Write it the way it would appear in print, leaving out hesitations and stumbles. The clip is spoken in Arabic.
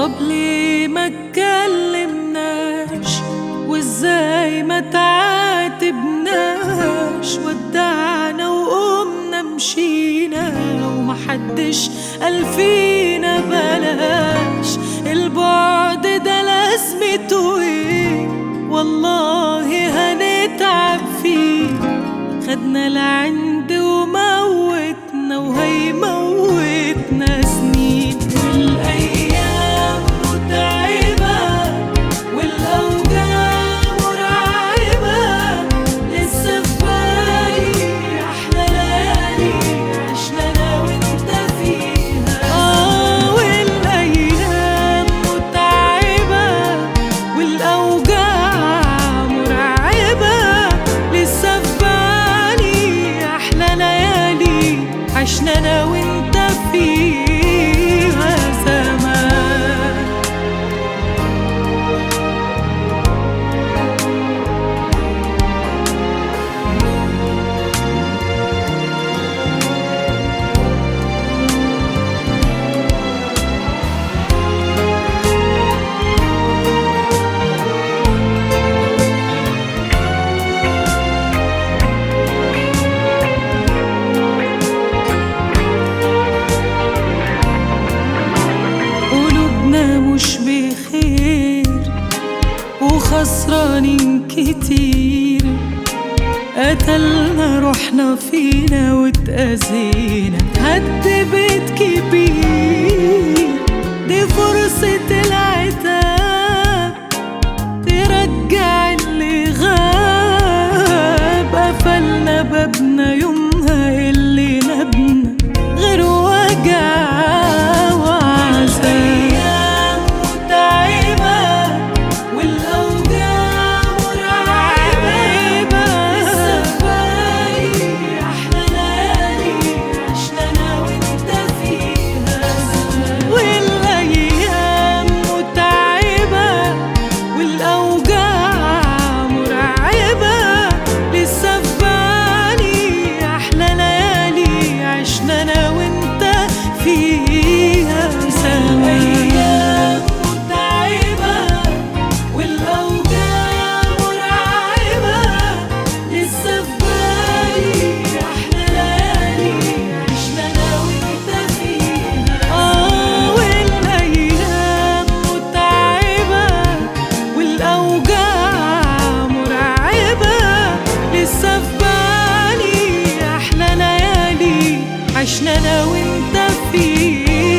طب ليه ما اتكلمناش؟ وازاي ما تعاتبناش؟ ودعنا وقمنا مشينا ومحدش قال فينا بلاش. البعد ده لازمته ايه؟ والله هنتعب فيه. خدنا العند وموتنا وهيموتنا سنين. والايام متعبة والاوجاع مرعبة، لسه في بالي احلى ليالي عشنا انا وانت فيها. والايام متعبة والاوجاع مرعبة، لسه في بالي احلى ليالي عشنا انا وانت فيها زمان. مش بخير وخسرانين كتير، قتلنا روحنا فينا واتأذينا. هد بيت كبير، دي فرصة العتاب ترجع اللي غاب. قفلنا بابنا يومها اللي نبنا غير وجع وعذاب. عشنا انا وانت فيه